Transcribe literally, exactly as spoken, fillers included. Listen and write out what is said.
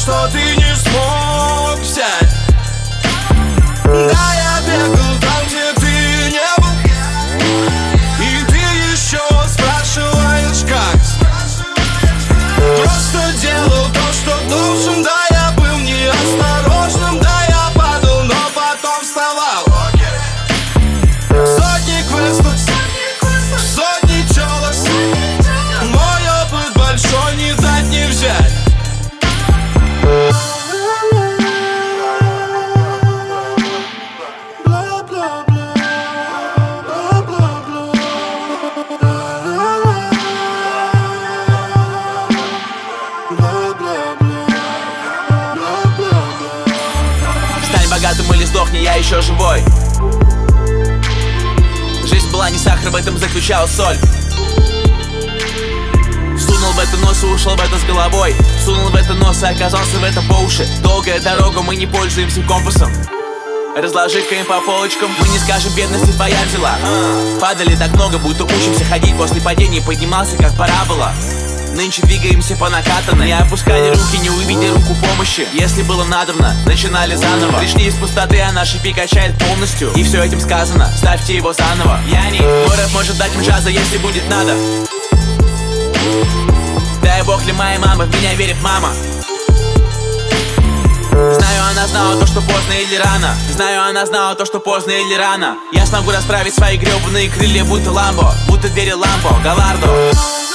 что ты не смог взять. Да, я бегал там, где ты не был, и ты еще спрашиваешь, как. Просто делал то, что должен. Да, я был неосторожным, да, я падал, но потом вставал. Сотни квестов, сотни челос, мой опыт большой, не дать не взять. Стань богатым или сдохни, я еще живой. Жизнь была не сахар, в этом заключалась соль. Сунул в это нос и ушел в это с головой. Сунул в это нос и оказался в этом по уши. Долгая дорога, мы не пользуемся компасом. Разложи-ка им по полочкам. Мы не скажем, бедности твоя взяла. Падали так много, будто учимся ходить. После падения поднимался, как парабола. Нынче двигаемся по накатанной. Не опускали руки, не увидели руку помощи. Если было надобно, начинали заново. Пришли из пустоты, а наш пик качает полностью. И все этим сказано, ставьте его заново. Я не город может дать им джаза, если будет надо. Дай бог ли моей мамы, в меня верит мама. Знаю, она знала то, что поздно или рано. Знаю, она знала то, что поздно или рано. Я смогу расправить свои гребаные крылья, будто Ламбо, будто двери Ламбо, Галардо.